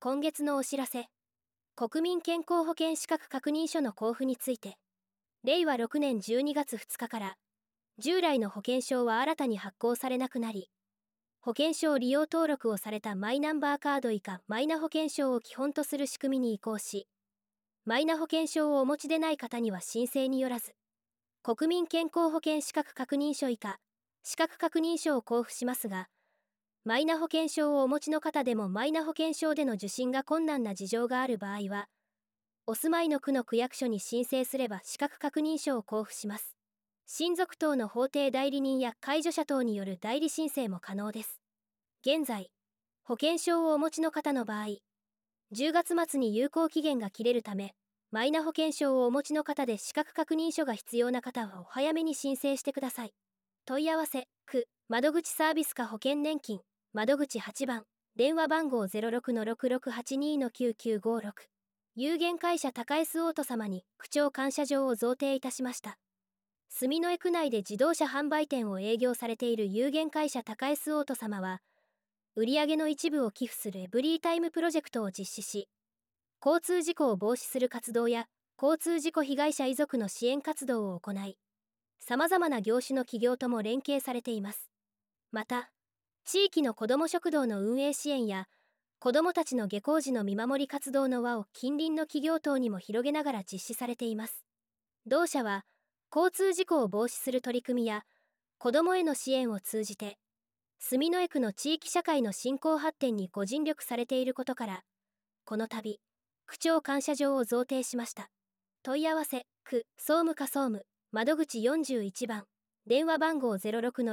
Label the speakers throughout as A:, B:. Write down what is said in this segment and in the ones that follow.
A: 今月のお知らせ。国民健康保険資格確認書の交付について、令和6年12月2日から、従来の保険証は新たに発行されなくなり、保険証利用登録をされたマイナンバーカード以下マイナ保険証を基本とする仕組みに移行し、マイナ保険証をお持ちでない方には申請によらず、国民健康保険資格確認書以下資格確認書を交付しますが、マイナ保険証をお持ちの方でもマイナ保険証での受診が困難な事情がある場合は、お住まいの区の区役所に申請すれば資格確認書を交付します。親族等の法定代理人や介助者等による代理申請も可能です。現在、保険証をお持ちの方の場合、10月末に有効期限が切れるため、マイナ保険証をお持ちの方で資格確認書が必要な方はお早めに申請してください。問い合わせ、区、窓口サービス課保険年金、窓口8番、電話番号 06-6682-9956。有限会社高江洲オート様に区長感謝状を贈呈いたしました。住之江区内で自動車販売店を営業されている有限会社高江洲オート様は、売上の一部を寄付するエブリータイムプロジェクトを実施し、交通事故を防止する活動や交通事故被害者遺族の支援活動を行い、様々な業種の企業とも連携されています。また、地域の子ども食堂の運営支援や、子どもたちの下校時の見守り活動の輪を近隣の企業等にも広げながら実施されています。同社は、交通事故を防止する取り組みや、子どもへの支援を通じて、住之江区の地域社会の振興発展にご尽力されていることから、この度、区長感謝状を贈呈しました。問い合わせ、区、総務課総務、窓口41番、電話番号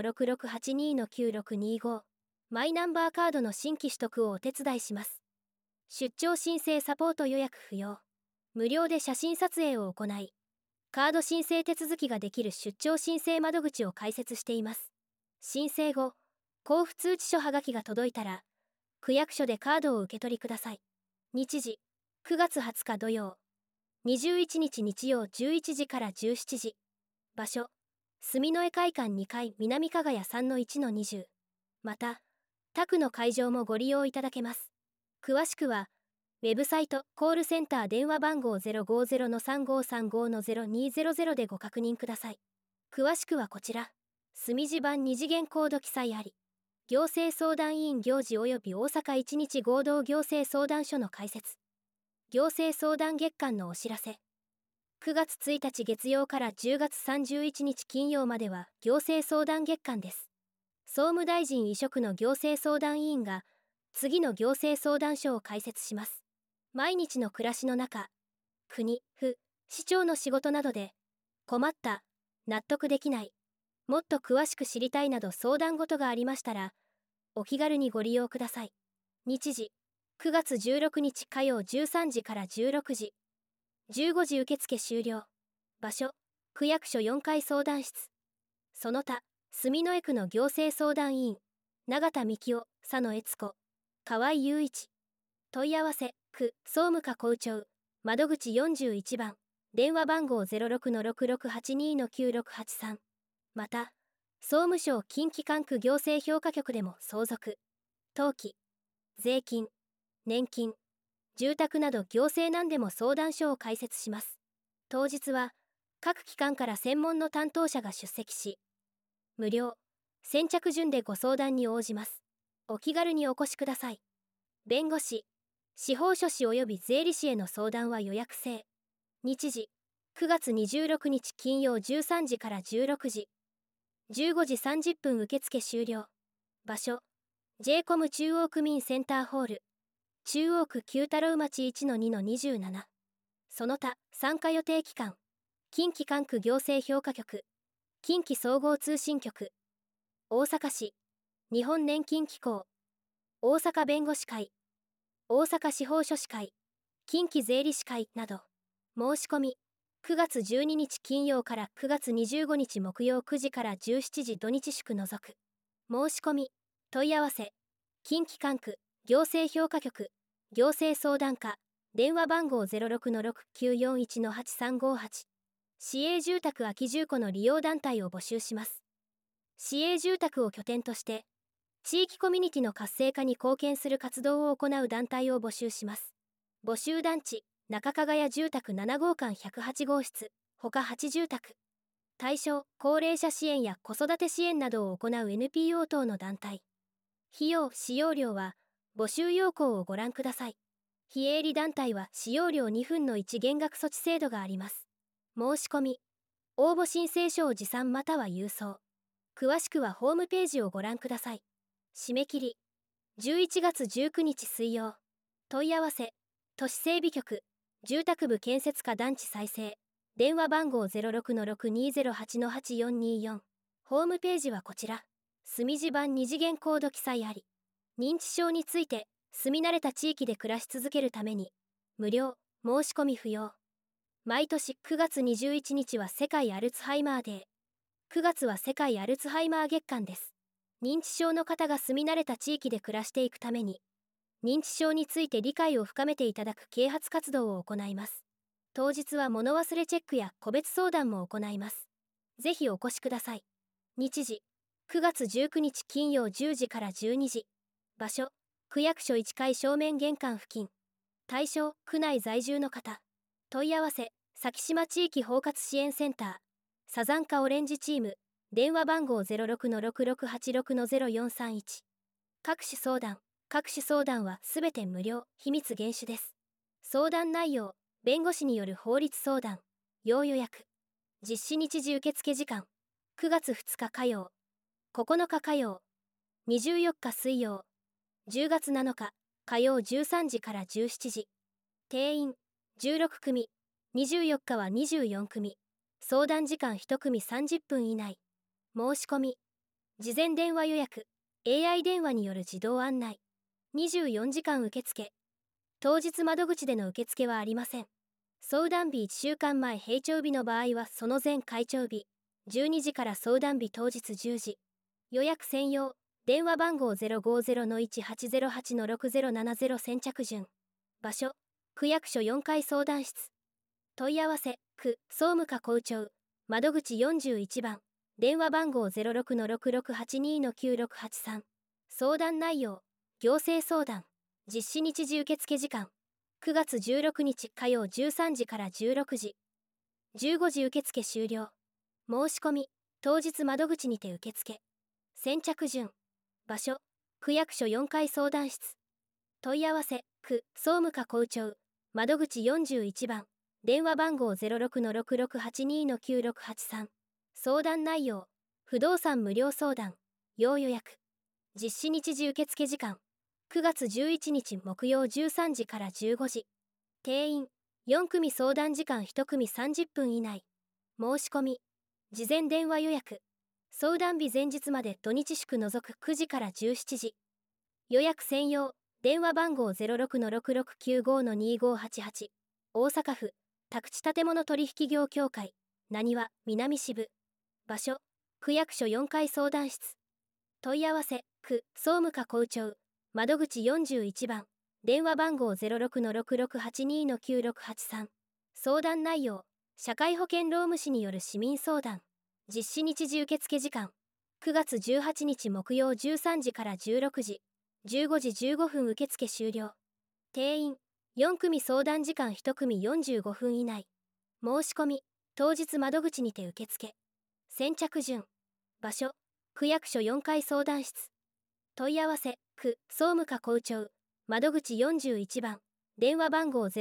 A: 06-6682-9625。マイナンバーカードの新規取得をお手伝いします。出張申請サポート予約不要。無料で写真撮影を行い、カード申請手続きができる出張申請窓口を開設しています。申請後、交付通知書はがきが届いたら、区役所でカードを受け取りください。日時、9月20日土曜。21日日曜11時から17時。場所、住之江会館2階南加賀谷 3-1-20。また、他区の会場もご利用いただけます。詳しくは、ウェブサイト、コールセンター電話番号 050-3535-0200 でご確認ください。詳しくはこちら、住地版2次元コード記載あり。行政相談委員行事及び大阪1日合同行政相談所の開設。行政相談月間のお知らせ。9月1日月曜から10月31日金曜までは行政相談月間です。総務大臣委嘱の行政相談委員が次の行政相談所を開設します。毎日の暮らしの中、国、府、市長の仕事などで困った、納得できない、もっと詳しく知りたいなど相談事がありましたら、お気軽にご利用ください。日時、9月16日火曜13時から16時。15時受付終了。場所、区役所4階相談室。その他、住之江区の行政相談委員、永田幹夫、佐野悦子、河合雄一。問い合わせ、区、総務課校長、窓口41番、電話番号 06-6682-9683。また、総務省近畿管区行政評価局でも相続、登記、税金、年金、住宅など行政難でも相談所を開設します。当日は、各機関から専門の担当者が出席し、無料、先着順でご相談に応じます。お気軽にお越しください。弁護士、司法書士及び税理士への相談は予約制。日時、9月26日金曜13時から16時。15時30分受付終了。場所、j コム中央区民センターホール。中央区九太郎町 1-2-27。その他、参加予定機関、近畿管区行政評価局、近畿総合通信局、大阪市、日本年金機構、大阪弁護士会、大阪司法書士会、近畿税理士会など、申し込み、9月12日金曜から9月25日木曜9時から17時土日祝除く。申し込み、問い合わせ、近畿管区、行政評価局、行政相談課、電話番号 06-6941-8358。市営住宅空き住戸の利用団体を募集します。市営住宅を拠点として、 地域コミュニティの活性化に貢献する活動を行う団体を募集します。募集団地、中加賀屋住宅7号館108号室、他8住宅。対象、高齢者支援や子育て支援などを行う NPO 等の団体。費用・使用料は、募集要項をご覧ください。非営利団体は使用料2分の1減額措置制度があります。申し込み、応募申請書を持参または郵送。詳しくはホームページをご覧ください。締め切り、11月19日水曜。問い合わせ、都市整備局、住宅部建設課団地再生。電話番号 06-6208-8424。ホームページはこちら。墨字版2次元コード記載あり。認知症について、住み慣れた地域で暮らし続けるために、無料、申し込み不要。毎年9月21日は世界アルツハイマーデー。9月は世界アルツハイマー月間です。認知症の方が住み慣れた地域で暮らしていくために、認知症について理解を深めていただく啓発活動を行います。当日は物忘れチェックや個別相談も行います。ぜひお越しください。日時、9月19日金曜10時から12時。場所、区役所1階正面玄関付近。対象、区内在住の方。問い合わせ、先島地域包括支援センター。サザンカオレンジチーム。電話番号 06-6686-0431。各種相談はすべて無料、秘密厳守です。相談内容、弁護士による法律相談、要予約。実施日時受付時間、9月2日火曜、9日火曜、24日水曜、10月7日火曜13時から17時。定員、16組、24日は24組。相談時間1組30分以内。申し込み、事前電話予約、AI 電話による自動案内。24時間受付。当日窓口での受付はありません。相談日1週間前閉庁日の場合はその前開庁日、12時から相談日当日10時。予約専用、電話番号 050-1808-6070 先着順。場所、区役所4階相談室。問い合わせ、区、総務課校長、窓口41番。電話番号 06-6682-9683。相談内容、行政相談。実施日時受付時間。9月16日火曜13時から16時。15時受付終了。申し込み、当日窓口にて受付。先着順。場所、区役所4階相談室。問い合わせ、区、総務課校長、窓口41番。電話番号 06-6682-9683。相談内容、不動産無料相談、要予約。実施日時受付時間、9月11日木曜13時から15時。定員、4組相談時間1組30分以内。申し込み、事前電話予約。相談日前日まで土日祝除く9時から17時。予約専用、電話番号 06-6695-2588。大阪府、宅地建物取引業協会、なにわ、南支部。場所、区役所4階相談室。問い合わせ、区、総務課校長、窓口41番。電話番号 06-6682-9683。相談内容、社会保険労務士による市民相談。実施日時受付時間、9月18日木曜13時から16時。15時15分受付終了。定員、4組相談時間1組45分以内。申し込み、当日窓口にて受付。先着順。場所、区役所4階相談室。問い合わせ、区、総務課校長、窓口41番。電話番号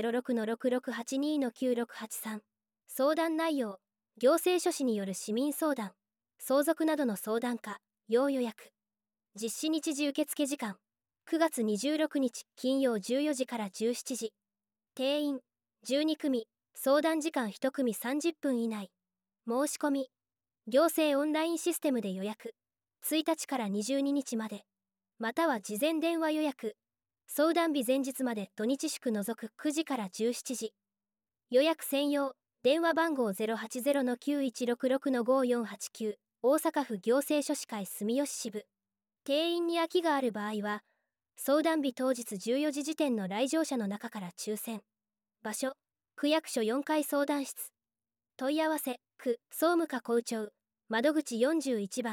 A: 06-6682-9683。相談内容、行政書士による市民相談、相続などの相談課、要予約。実施日時受付時間、9月26日金曜14時から17時。定員、12組、相談時間1組30分以内。申し込み、行政オンラインシステムで予約。1日から22日まで。または事前電話予約。相談日前日まで土日祝除く9時から17時。予約専用、電話番号 080-9166-5489。大阪府行政書士会住吉支部。定員に空きがある場合は、相談日当日14時時点の来場者の中から抽選。場所、区役所4階相談室。問い合わせ、区、総務課校長、窓口41番。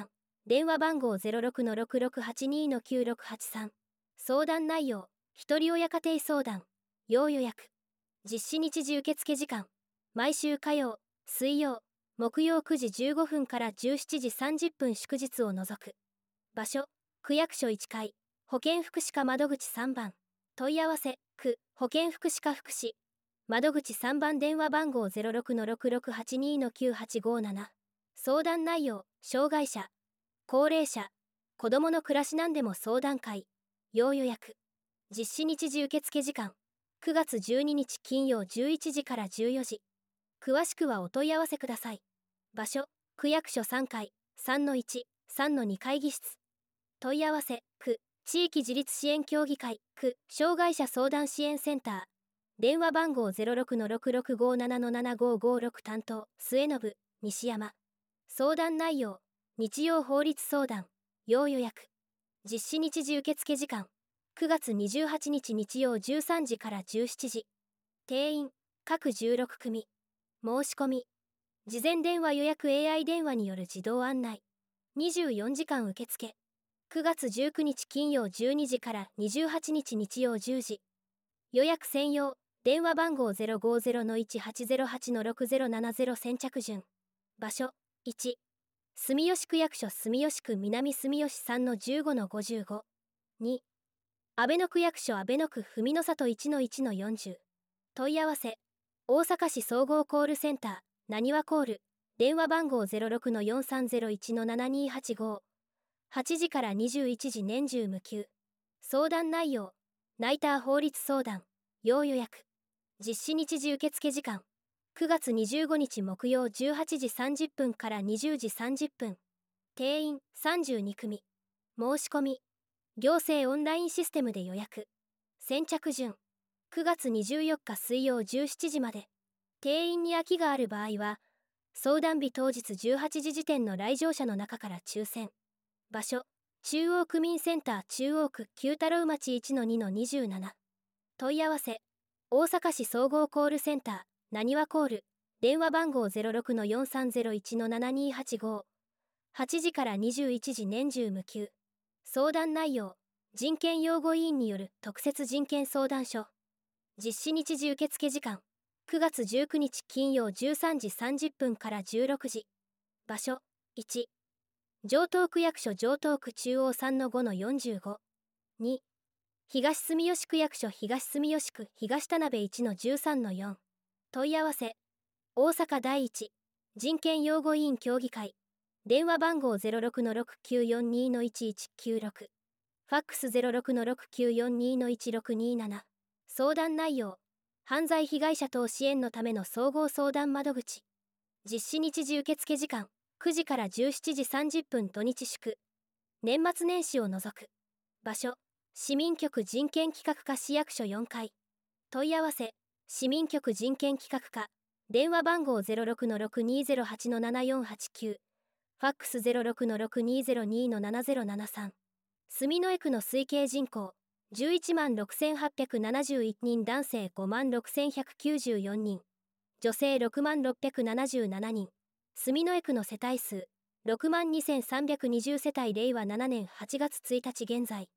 A: 電話番号 06-6682-9683。相談内容、ひとり親家庭相談、要予約。実施日時受付時間、毎週火曜、水曜、木曜9時15分から17時30分祝日を除く。場所、区役所1階、保健福祉課窓口3番。問い合わせ、区、保健福祉課福祉。窓口3番電話番号 06-6682-9857。相談内容、障害者、高齢者、子どもの暮らしなんでも相談会、要予約。実施日時受付時間、9月12日金曜11時から14時。詳しくはお問い合わせください。場所、区役所3階、3-1、3-2会議室。問い合わせ、区、地域自立支援協議会、区、障害者相談支援センター。電話番号 06-6657-7556 担当、末信、西山。相談内容、日曜法律相談、要予約。実施日時受付時間、9月28日日曜13時から17時。定員、各16組。申し込み。事前電話予約 AI 電話による自動案内。24時間受付。9月19日金曜12時から28日日曜10時。予約専用。電話番号 050-1808-6070 先着順。場所、1。住吉区役所住吉区南住吉 3-15-55。2。阿倍野区役所阿倍野区文の里 1-1-40。問い合わせ、大阪市総合コールセンター、なにわコール、電話番号 06-4301-7285。8時から21時年中無休。相談内容、ナイター法律相談、要予約。実施日時受付時間、9月25日木曜18時30分から20時30分。定員32組。申し込み。行政オンラインシステムで予約。先着順。9月24日水曜17時まで。定員に空きがある場合は、相談日当日18時時点の来場者の中から抽選。場所、中央区民センター中央区九太郎町 1-2-27。問い合わせ、大阪市総合コールセンター、なにわコール、電話番号 06-4301-7285。8時から21時年中無休。相談内容、人権擁護委員による特設人権相談所。実施日時受付時間、9月19日金曜13時30分から16時。場所、1。城東区役所城東区中央 3-5-45。2。東住吉区役所東住吉区東田辺 1-13-4。問い合わせ、大阪第一人権擁護委員協議会。電話番号 06-6942-1196。ファックス 06-6942-1627。相談内容、犯罪被害者等支援のための総合相談窓口。実施日時受付時間、9時から17時30分土日祝。年末年始を除く。場所、市民局人権企画課市役所4階。問い合わせ、市民局人権企画課。電話番号 06-6208-7489。ファックス 06-6202-7073。住之江区の推計人口、116871人男性56194人。女性66777人。住之江区の世帯数、62320世帯令和7年8月1日現在。